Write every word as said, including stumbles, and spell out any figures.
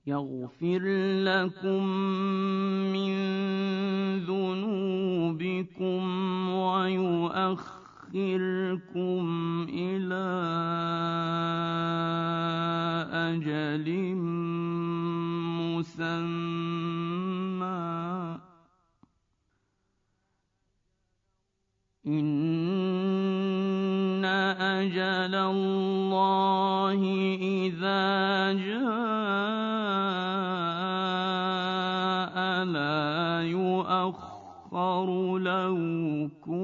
يغفر لكم من ذنوبكم ويؤخركم إلى أجل مسمى إن أجل الله إذا جاء لا يؤخر لو كنتم